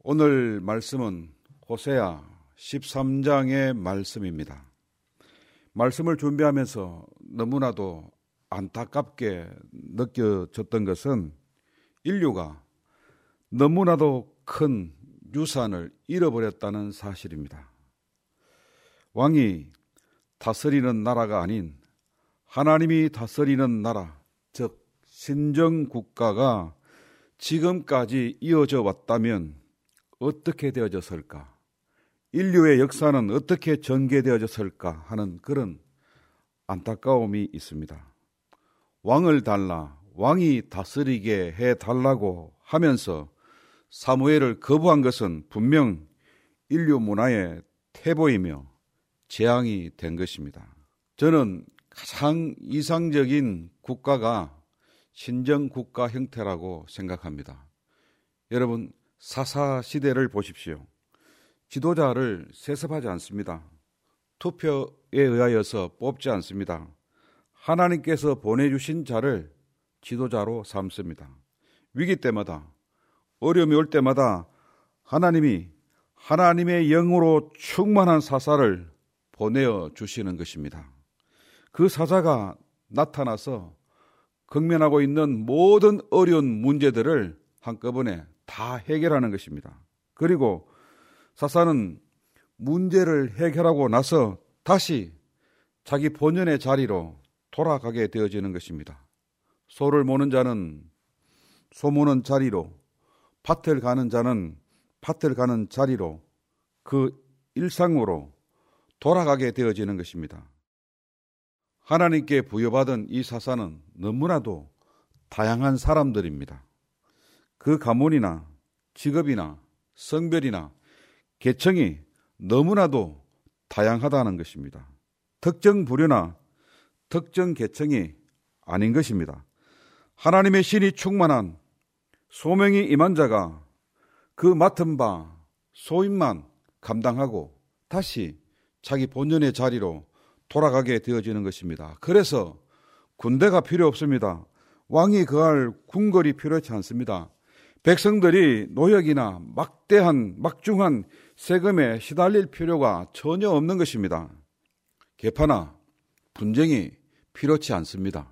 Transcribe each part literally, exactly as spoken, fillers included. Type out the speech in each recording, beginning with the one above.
오늘 말씀은 호세아 십삼 장의 말씀입니다. 말씀을 준비하면서 너무나도 안타깝게 느껴졌던 것은 인류가 너무나도 큰 유산을 잃어버렸다는 사실입니다. 왕이 다스리는 나라가 아닌 하나님이 다스리는 나라, 즉 신정국가가 지금까지 이어져 왔다면 어떻게 되어졌을까? 인류의 역사는 어떻게 전개되어졌을까 하는 그런 안타까움이 있습니다. 왕을 달라, 왕이 다스리게 해달라고 하면서 사무엘을 거부한 것은 분명 인류 문화의 태보이며 재앙이 된 것입니다. 저는 가장 이상적인 국가가 신정국가 형태라고 생각합니다. 여러분, 사사시대를 보십시오. 지도자를 세습하지 않습니다. 투표에 의하여서 뽑지 않습니다. 하나님께서 보내주신 자를 지도자로 삼습니다. 위기 때마다, 어려움이 올 때마다 하나님이 하나님의 영으로 충만한 사사를 보내어 주시는 것입니다. 그 사자가 나타나서 직면하고 있는 모든 어려운 문제들을 한꺼번에 다 해결하는 것입니다. 그리고 사사는 문제를 해결하고 나서 다시 자기 본연의 자리로 돌아가게 되어지는 것입니다. 소를 모는 자는 소 모는 자리로, 밭을 가는 자는 밭을 가는 자리로, 그 일상으로 돌아가게 되어지는 것입니다. 하나님께 부여받은 이 사사는 너무나도 다양한 사람들입니다. 그 가문이나 직업이나 성별이나 계층이 너무나도 다양하다는 것입니다. 특정 부류나 특정 계층이 아닌 것입니다. 하나님의 신이 충만한 소명이 임한 자가 그 맡은 바 소임만 감당하고 다시 자기 본연의 자리로 돌아가게 되어지는 것입니다. 그래서 군대가 필요 없습니다. 왕이 거할 궁궐이 필요치 않습니다. 백성들이 노역이나 막대한 막중한 세금에 시달릴 필요가 전혀 없는 것입니다. 개파나 분쟁이 필요치 않습니다.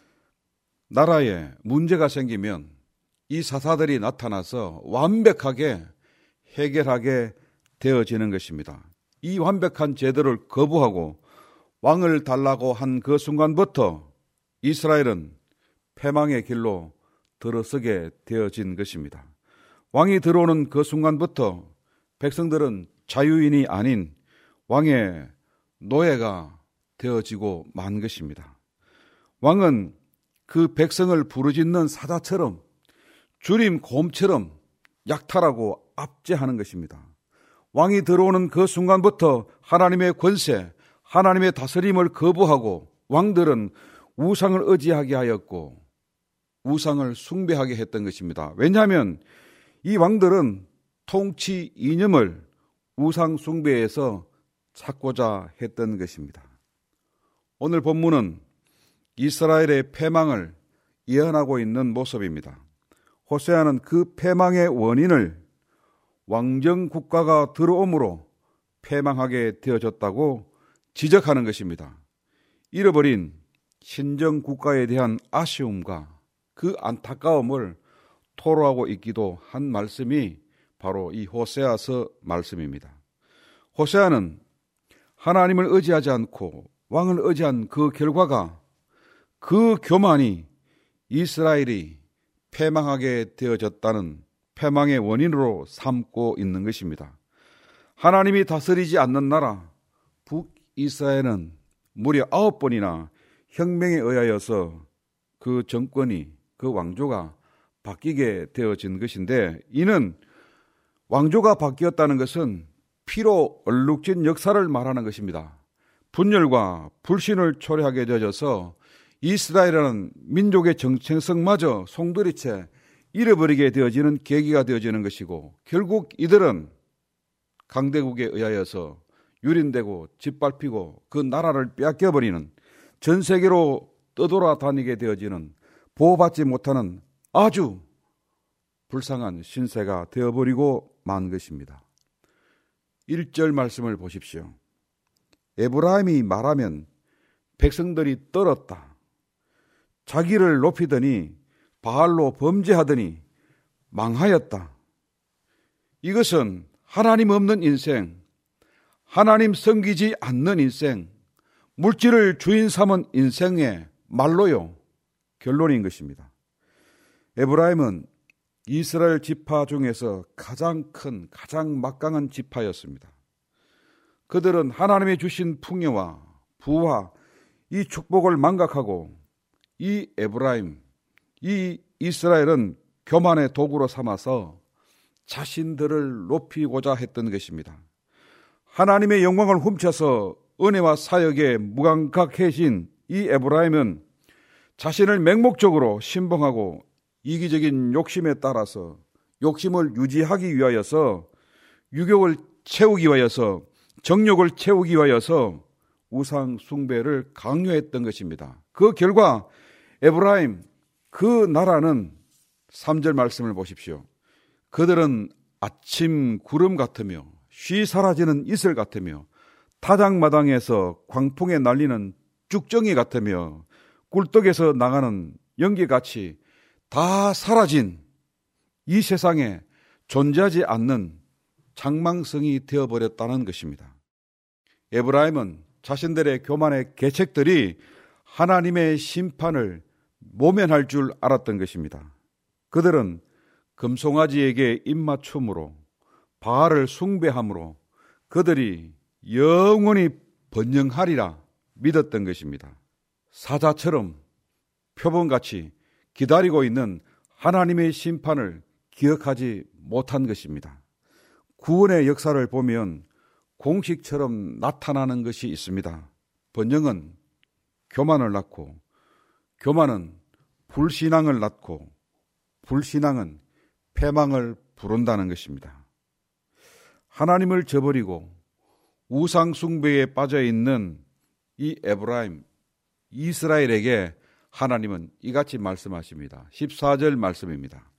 나라에 문제가 생기면 이 사사들이 나타나서 완벽하게 해결하게 되어지는 것입니다. 이 완벽한 제도를 거부하고 왕을 달라고 한 그 순간부터 이스라엘은 패망의 길로 들어서게 되어진 것입니다. 왕이 들어오는 그 순간부터 백성들은 자유인이 아닌 왕의 노예가 되어지고 만 것입니다. 왕은 그 백성을 부르짖는 사자처럼 주림 곰처럼 약탈하고 압제하는 것입니다. 왕이 들어오는 그 순간부터 하나님의 권세, 하나님의 다스림을 거부하고 왕들은 우상을 의지하게 하였고 우상을 숭배하게 했던 것입니다. 왜냐하면 이 왕들은 통치 이념을 우상 숭배에서 찾고자 했던 것입니다. 오늘 본문은 이스라엘의 패망을 예언하고 있는 모습입니다. 호세아는 그 패망의 원인을 왕정국가가 들어옴으로 패망하게 되어졌다고 지적하는 것입니다. 잃어버린 신정국가에 대한 아쉬움과 그 안타까움을 토로하고 있기도 한 말씀이 바로 이 호세아서 말씀입니다. 호세아는 하나님을 의지하지 않고 왕을 의지한 그 결과가, 그 교만이 이스라엘이 패망하게 되어졌다는 패망의 원인으로 삼고 있는 것입니다. 하나님이 다스리지 않는 나라 북이스라엘은 무려 아홉 번이나 혁명에 의하여서 그 정권이, 그 왕조가 바뀌게 되어진 것인데, 이는 왕조가 바뀌었다는 것은 피로 얼룩진 역사를 말하는 것입니다. 분열과 불신을 초래하게 되어져서 이스라엘이라는 민족의 정체성마저 송두리째 잃어버리게 되어지는 계기가 되어지는 것이고, 결국 이들은 강대국에 의하여서 유린되고 짓밟히고 그 나라를 빼앗겨버리는, 전 세계로 떠돌아다니게 되어지는, 보호받지 못하는 아주 불쌍한 신세가 되어버리고 만 것입니다. 일 절 말씀을 보십시오. 에브라임이 말하면 백성들이 떨었다. 자기를 높이더니 바알로 범죄하더니 망하였다. 이것은 하나님 없는 인생, 하나님 섬기지 않는 인생, 물질을 주인 삼은 인생의 말로요, 결론인 것입니다. 에브라임은 이스라엘 지파 중에서 가장 큰, 가장 막강한 지파였습니다. 그들은 하나님이 주신 풍요와 부와 이 축복을 망각하고 이 에브라임, 이 이스라엘은 교만의 도구로 삼아서 자신들을 높이고자 했던 것입니다. 하나님의 영광을 훔쳐서 은혜와 사역에 무감각해진 이 에브라임은 자신을 맹목적으로 신봉하고 이기적인 욕심에 따라서 욕심을 유지하기 위하여서 유욕을 채우기 위하여서 정욕을 채우기 위하여서 우상 숭배를 강요했던 것입니다. 그 결과 에브라임 그 나라는 삼 절 말씀을 보십시오. 그들은 아침 구름 같으며 쉬 사라지는 이슬 같으며 타작마당에서 광풍에 날리는 쭉정이 같으며 꿀떡에서 나가는 연기같이 다 사라진 이 세상에 존재하지 않는 장망성이 되어버렸다는 것입니다. 에브라임은 자신들의 교만의 계책들이 하나님의 심판을 모면할 줄 알았던 것입니다. 그들은 금송아지에게 입맞춤으로 바알을 숭배함으로 그들이 영원히 번영하리라 믿었던 것입니다. 사자처럼 표범같이 기다리고 있는 하나님의 심판을 기억하지 못한 것입니다. 구원의 역사를 보면 공식처럼 나타나는 것이 있습니다. 번영은 교만을 낳고, 교만은 불신앙을 낳고, 불신앙은 패망을 부른다는 것입니다. 하나님을 저버리고 우상 숭배에 빠져 있는 이 에브라임, 이스라엘에게 하나님은 이같이 말씀하십니다. 십사 절 말씀입니다.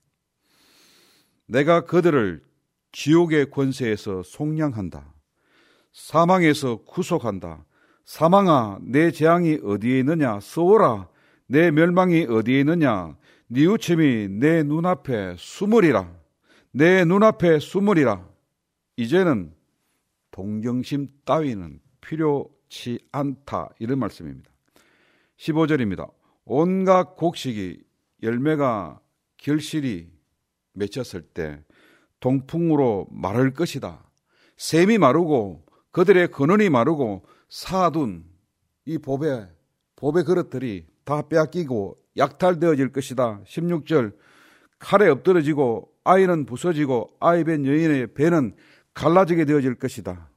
내가 그들을 지옥의 권세에서 속량한다. 사망에서 구속한다. 사망아, 내 재앙이 어디에 있느냐? 쏘라, 내 멸망이 어디에 있느냐? 뉘우침이 내 눈앞에 숨으리라. 내 눈앞에 숨으리라. 이제는 동정심 따위는 필요치 않다. 이런 말씀입니다. 십오 절입니다. 온갖 곡식이 열매가 결실이 맺혔을 때 동풍으로 마를 것이다. 샘이 마르고 그들의 근원이 마르고 사둔 이 보배, 보배 그릇들이 다 빼앗기고 약탈되어질 것이다. 십육 절 칼에 엎드러지고 아이는 부서지고 아이 뵌 여인의 배는 갈라지게 되어질 것이다.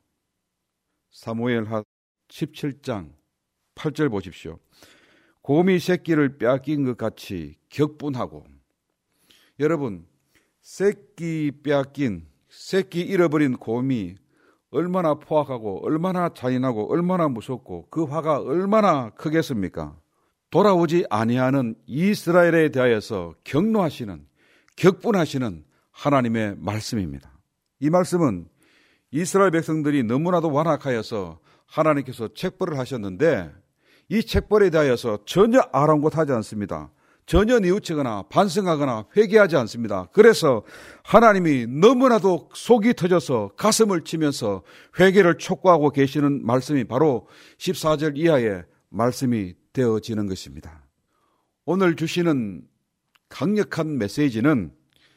사무엘하 십칠 장 팔 절 보십시오. 곰이 새끼를 빼앗긴 것 같이 격분하고, 여러분, 새끼 빼앗긴, 새끼 잃어버린 곰이 얼마나 포악하고 얼마나 잔인하고 얼마나 무섭고 그 화가 얼마나 크겠습니까? 돌아오지 아니하는 이스라엘에 대하여서 격노하시는, 격분하시는 하나님의 말씀입니다. 이 말씀은 이스라엘 백성들이 너무나도 완악하여서 하나님께서 책벌을 하셨는데 이 책벌에 대하여서 전혀 아랑곳하지 않습니다. 전혀 뉘우치거나 반성하거나 회개하지 않습니다. 그래서 하나님이 너무나도 속이 터져서 가슴을 치면서 회개를 촉구하고 계시는 말씀이 바로 십사 절 이하의 말씀이 되어지는 것입니다. 오늘 주시는 강력한 메시지는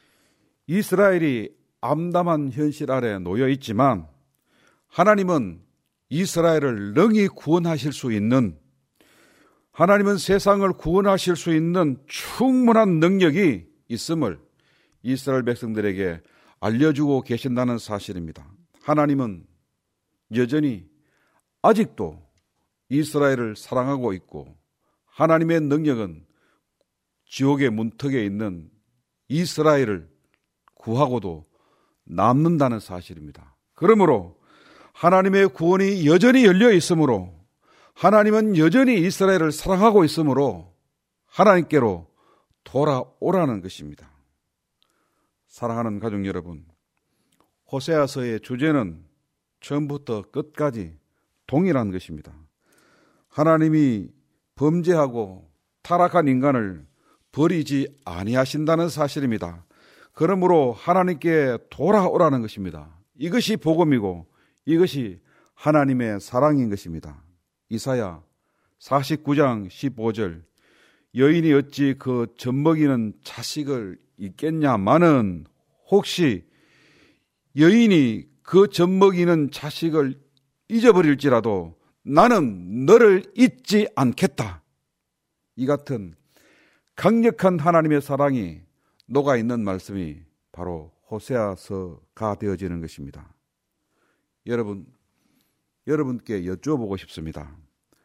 이스라엘이 암담한 현실 아래 놓여 있지만 하나님은 이스라엘을 능히 구원하실 수 있는, 하나님은 세상을 구원하실 수 있는 충분한 능력이 있음을 이스라엘 백성들에게 알려주고 계신다는 사실입니다. 하나님은 여전히 아직도 이스라엘을 사랑하고 있고 하나님의 능력은 지옥의 문턱에 있는 이스라엘을 구하고도 남는다는 사실입니다. 그러므로 하나님의 구원이 여전히 열려 있으므로, 하나님은 여전히 이스라엘을 사랑하고 있으므로 하나님께로 돌아오라는 것입니다. 사랑하는 가족 여러분, 호세아서의 주제는 처음부터 끝까지 동일한 것입니다. 하나님이 범죄하고 타락한 인간을 버리지 아니하신다는 사실입니다. 그러므로 하나님께 돌아오라는 것입니다. 이것이 복음이고 이것이 하나님의 사랑인 것입니다. 이사야 사십구 장 십오 절 여인이 어찌 그 젖먹이는 자식을 잊겠냐마는 혹시 여인이 그 젖먹이는 자식을 잊어버릴지라도 나는 너를 잊지 않겠다. 이 같은 강력한 하나님의 사랑이 녹아있는 말씀이 바로 호세아서가 되어지는 것입니다. 여러분, 여러분께 여쭤보고 싶습니다.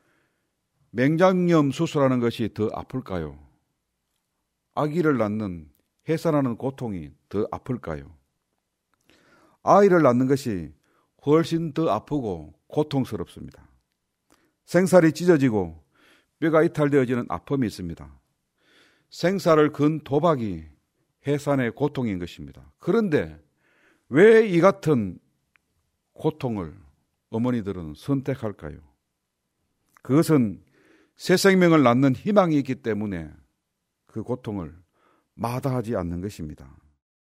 맹장염 수술하는 것이 더 아플까요? 아기를 낳는 해산하는 고통이 더 아플까요? 아이를 낳는 것이 훨씬 더 아프고 고통스럽습니다. 생살이 찢어지고 뼈가 이탈되어지는 아픔이 있습니다. 생사를 건 도박이 해산의 고통인 것입니다. 그런데 왜 이 같은 고통을 어머니들은 선택할까요? 그것은 새 생명을 낳는 희망이 있기 때문에 그 고통을 마다하지 않는 것입니다.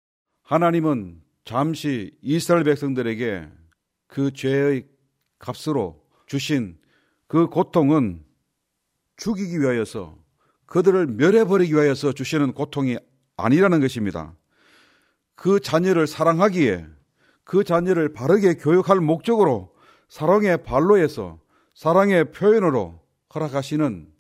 하나님은 잠시 이스라엘 백성들에게 그 죄의 값으로 주신 그 고통은 죽이기 위하여서 그들을 멸해버리기 위하여서 주시는 고통이 아니라는 것입니다. 그 자녀를 사랑하기에 그 자녀를 바르게 교육할 목적으로 사랑의 발로에서 사랑의 표현으로 허락하시는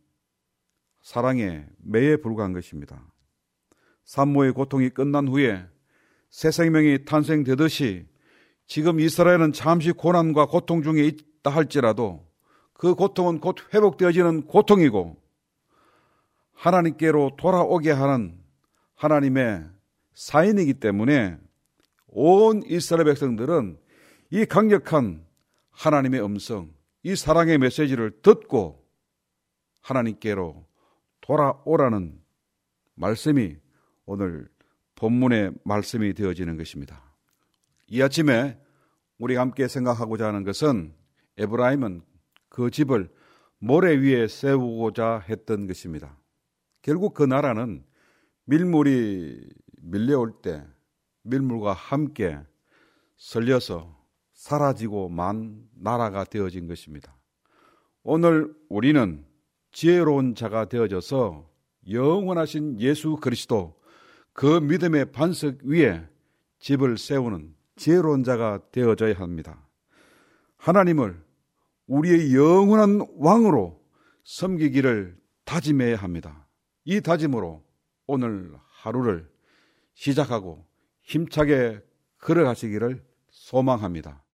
사랑의 매에 불과한 것입니다. 산모의 고통이 끝난 후에 새 생명이 탄생되듯이 지금 이스라엘은 잠시 고난과 고통 중에 있다 할지라도 그 고통은 곧 회복되어지는 고통이고 하나님께로 돌아오게 하는 하나님의 사인이기 때문에 온 이스라엘 백성들은 이 강력한 하나님의 음성, 이 사랑의 메시지를 듣고 하나님께로 돌아오라는 말씀이 오늘 본문의 말씀이 되어지는 것입니다. 이 아침에 우리가 함께 생각하고자 하는 것은 에브라임은 그 집을 모래 위에 세우고자 했던 것입니다. 결국 그 나라는 밀물이 밀려올 때 밀물과 함께 설려서 사라지고 만 나라가 되어진 것입니다. 오늘 우리는 지혜로운 자가 되어져서 영원하신 예수 그리스도 그 믿음의 반석 위에 집을 세우는 지혜로운 자가 되어져야 합니다. 하나님을 우리의 영원한 왕으로 섬기기를 다짐해야 합니다. 이 다짐으로 오늘 하루를 시작하고 힘차게 걸어가시기를 소망합니다.